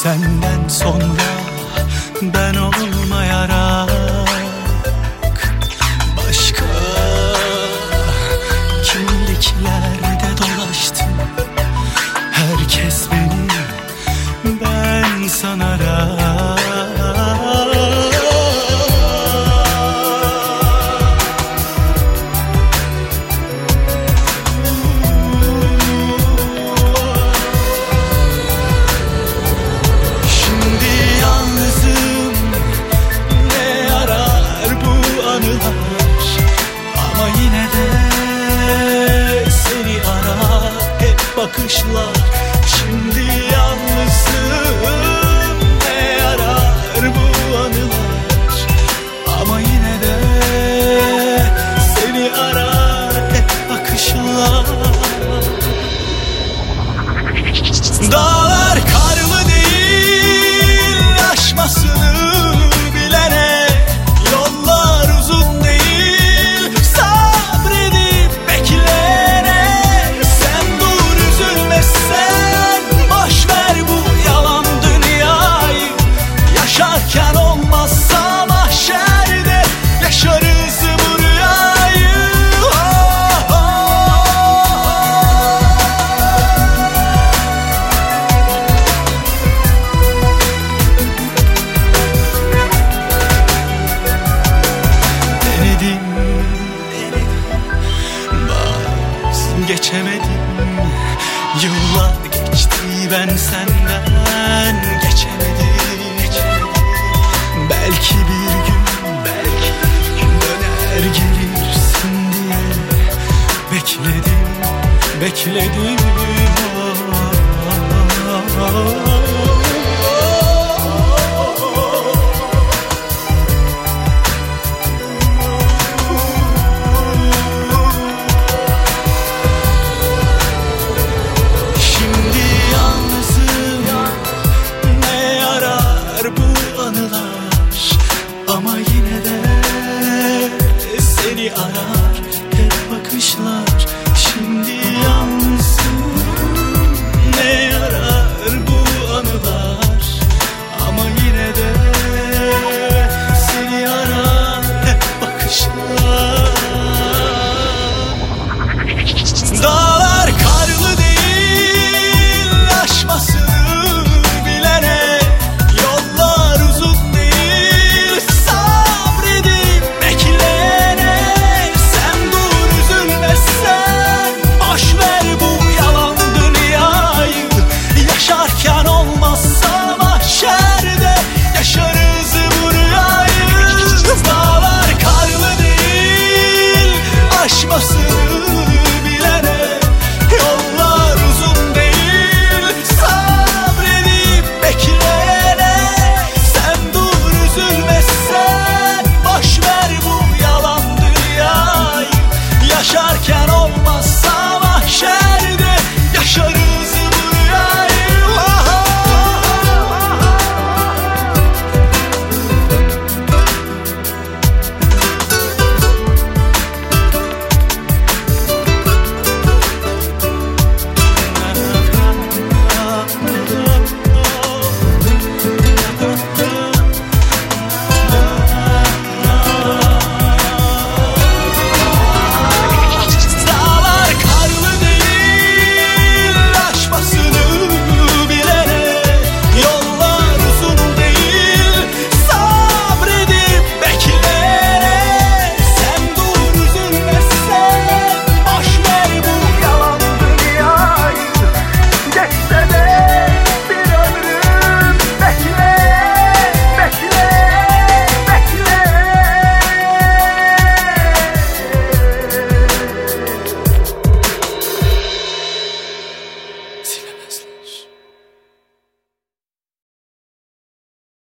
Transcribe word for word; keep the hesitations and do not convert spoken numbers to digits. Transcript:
Senden sonra ben olmayarak başka kimliklerde dolaştım. Herkes beni ben sanarak. Bakışlar şimdi yalnızım, ne yarar bu anılar, ama yine de seni arar hep bakışlar. Dağlar karlı değil, aşmasını bilene, yollar uzun değil, sabredip beklene. Sen boş ver bu yalan dünyayı, yaşarken olmazsa mahşerde yaşarız bu rüyayı. Oh, oh, denedim, vazgeçemedim. Yıllar geçti, ben senden geçemedim. Belki bir gün, belki bir gün döner gelirsin diye bekledim, bekledim.